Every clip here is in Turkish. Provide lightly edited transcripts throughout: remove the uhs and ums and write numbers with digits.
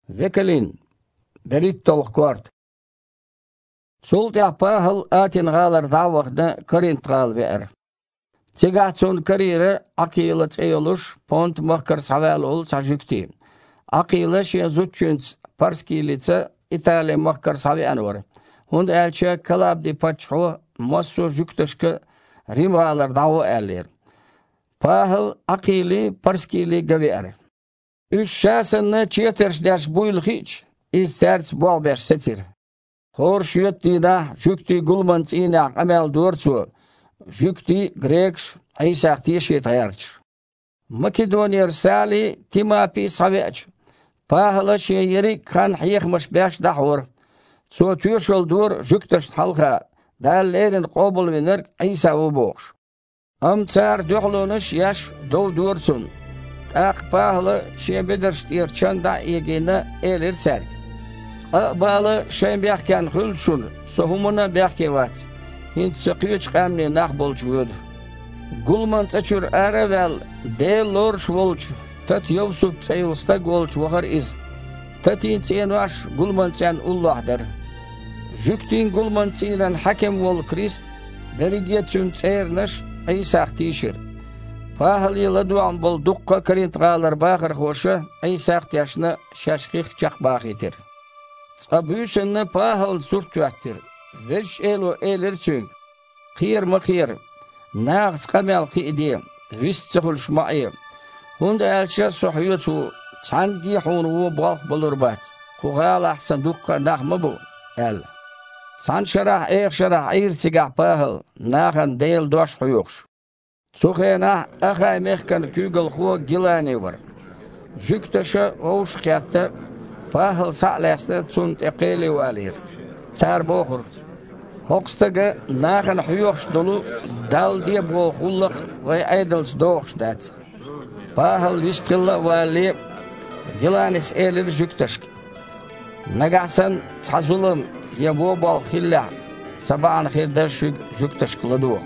Vekelin, berittolk kvart. Sulta Pahal atin galar davaqda Korint gal ver. Tigatsun karire akilat eyoluş pont mahkar saval ol sajükti. Akila şe zutçunç parskilice İtalya mahkar savan var. Hund elçe kalabdi paçho masso jükteşke rimgalar davu eller. Pahal akili parskili gaver. Üç şasanna çeterş ders buyul hiç. İsterç bolbeş setir. Hor şüyetti da jükti gulmans ina amel dorçu. Jükti Greks Aysak tieşet ayarç. Makedoniya sali Timapi saveç. Pahala şeyeri kan hiyekmış beş dahur. So tüyşol dur jükteş halka. Dallerin qobul vener Aysa uboğş. Amçar döğlönüş yaş dov dursun. Ak pahala şebederş irçanda egine elir serk. Bağlı şembiyahken hülçün. Sohumuna behkevat. Hint söküç kamni nah bolçuyordu. Gulmant açur aravel de lorş volç. Tat yovsup çayılsta golç vahar iz. Tatin çen vaş gulmant çen ullahdır. Jüktin gulmant çenen hakem vol krist. Berigiyetçün çeyirneş Aysak tişir. Pahal yıla duan bol dukka Korint galar bağır hoşu Aysak yaşına şaşkik çak bağ etir. Abüsünne pahal surtüattir. Veş elo elirçün. Khir makhir. Nağız kamel qidi. Vistihul şma'i. Hunda elçe sohiyutu. Çangi hunu balk bulurbat. Kugal ahsan dukka nahmı bu. El. San şarah eğ şarah ayırsigah pahal. Nağın değil doş huyuqş. Sukhena akhay mehkan kügül hu gilani var. Jükteşe oğuş kyatta. Pahal sa'lasna sunt eqili valir. Sar boğur. Hoqstaga nağın huyuqş dolu dal diye boğullıq ve aydals doğuş dat. Pahal vistilla vali gilanis elir jükteşk. Nagahsan çazulum ya bo bal khilla sabahın khirder jükteşk ladu.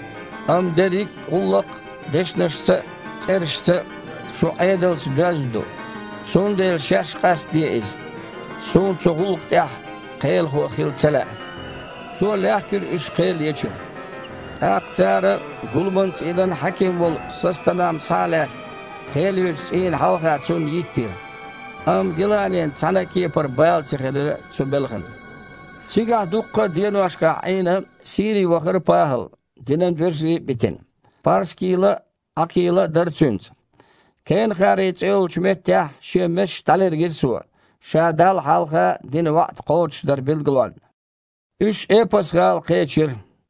Am derik ullıq deşneşse terişse şu aydals bezdu. Son del şaşqas diyiz. Son çoğuluk deh qeyl hu khilçala. So lahkir üç qeyl yeçir. Aqçarı gulmant eden hakim bol sastanam salas. Qeyl üçin halqa çun yittir. Am gilanen çanaki par bayal çiqili çun belgin. Sigah dukka diyenu aşka ayna siri vaqır pahal. Dinen versi bitin. Parskila akila darçunç. Ken xarit ölçmettah şemeş taler girsu. Şadal halqa din vaqt qoç dar bilgilon. Üç epos gal qeçir.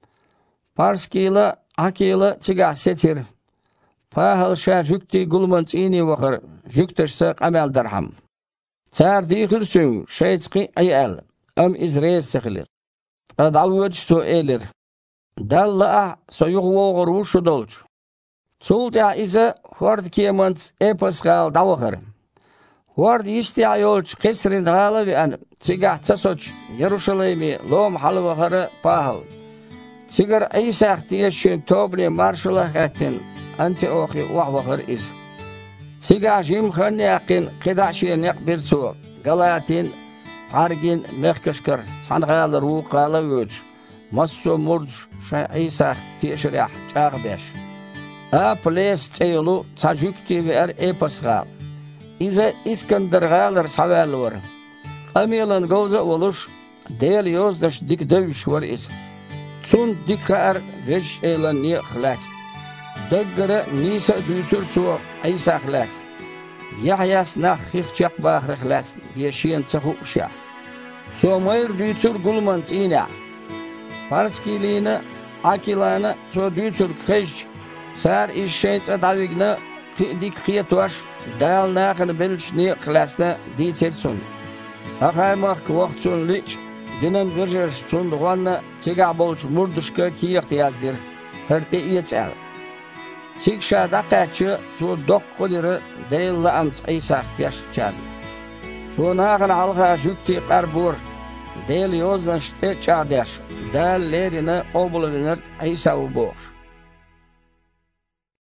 Parskila akila çigah setir. Pahal şa jükti gulmant ini vaqır. Jükteşse qamel darham. Çar dihirçün şeyçqi ayal. Am izreys sıqlir. Adavüçtu elir. Dalla soyuq voğur vuşu dolç. Sulta ise hord kiemant epos gal davaqır. Hord istiya yolç kesrin galı ve an çigah çasoç Yeruşalaymi lom halvaqarı pahal. Çigar Aysak diyeşin tobli marşala hattin Antioxi vaqvaqır iz. Çigah jimxan yaqin qidaşin yaqbirçu Galatin Hargin mehkeşkar sanğalar uqalı öç. Masso murç Aysak tişrah çağbeş. A ples çeylu çajükti ver epasgal. İze İskendergalar saval var. Amilan goza oluş del yozdaş dik dövüş var is. Sun dikar veç elan ni xlat. Daggara nisa dütür su Aysa xlat. Yahyas nah xixçaq baxr xlat. Beşiyen çahu uşa. Somayr dütür gulmant ina. Parskilina akilana so dütür kheş. Sar işşeyt adavigna dik xiyatwaş dal naqın bilçni xlasna diyetsun. Aqaymaq waqtsun lich dinen verjer sunduğanna siga bolç murduşka ki ihtiyazdır. Herte iyetsel. Sikşa daqaçı su doqqudiri deyilla amç Aysa ihtiyaç çad. Su naqın halqa jükti qarbur deyil yozdan şte çadaş. Dal lerine obulunur Aysa uboğ.